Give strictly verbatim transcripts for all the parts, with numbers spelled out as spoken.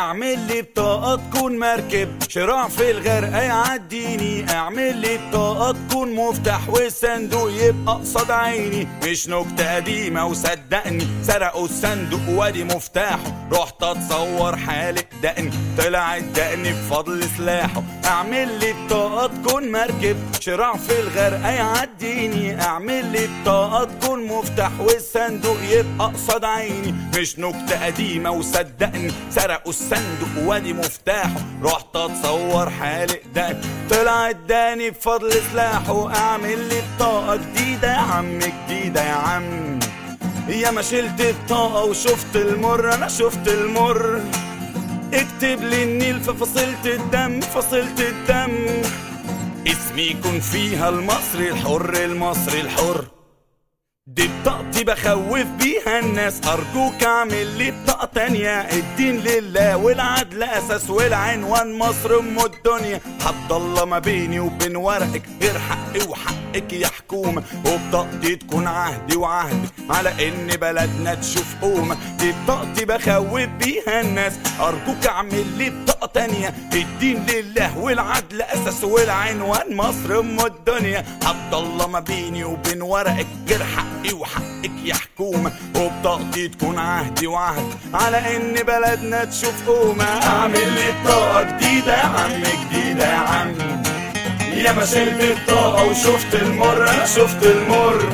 اعمل لي بطاقة تكون مركب شراع في الغرقة يعديني. اعمل لي بطاقة تكون مفتاح والصندوق يبقى قصاد عيني. مش نكتة قديمة وصدقني سرقوا الصندوق وادي مفتاحه. رحت اتصور حالق دقني طلع الدقن بفضل سلاحه. اعمل لي بطاقة تكون مركب شراع في الغرقة يعديني. اعمل لي بطاقة تكون مفتاح والصندوق يبقى قصاد عيني. مش نكتة قديمة وصدقني سرقوا الصندوق وادي مفتاحه. رحت اتصور حالق دقني طلع اداني بفضل سلاحه. اعمل لي بطاقة جديدة يا عم جديدة يا عم. يا ما شلت بطاقة وشفت المر انا شفت المر. اكتب لي النيل في فصيلة الدم فصيلة الدم. اسمي يكون فيها المصري الحر المصري الحر. دي بطاقتي بخوف بيها الناس. ارجوك اعمل لي بطاقة تانية. الدين لله والعدل اساس والعنوان مصر ام الدنيا. حد الله ما بيني وبين ورقك غير حقي وحقك يا حكومة. وبطاقتي تكون عهدي وعهدك على ان بلدنا تشوف قومة. دي بطاقتي بخوف بيها الناس. ارجوك اعمل لي بطاقة تانية. الدين لله والعدل اساس والعنوان مصر ام الدنيا. حد الله ما بيني وبين ورقك غير حقي وحقك يا حكومة. وبطاقتي تكون عهدي وعهد على ان بلدنا تشوف قومة. اعمل لي بطاقة جديدة يا عم جديدة يا عم. يا ما شلت بطاقة وشفت المر انا شفت المر.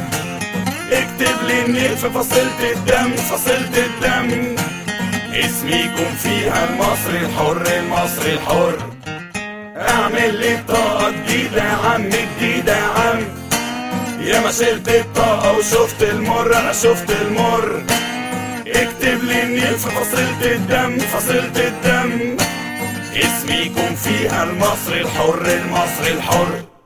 اكتب لي النيل في فصيلة الدم فصيلة الدم. اسمي يكون فيها المصري الحر المصري الحر. اعمل لي بطاقة جديدة يا عم جديدة يا عم. يا ما شلت بطاقة وشفت المر انا شفت المر. اكتب لي النيل في فصيلة الدم فصيلة الدم. اسمي يكون فيها المصري الحر المصري الحر.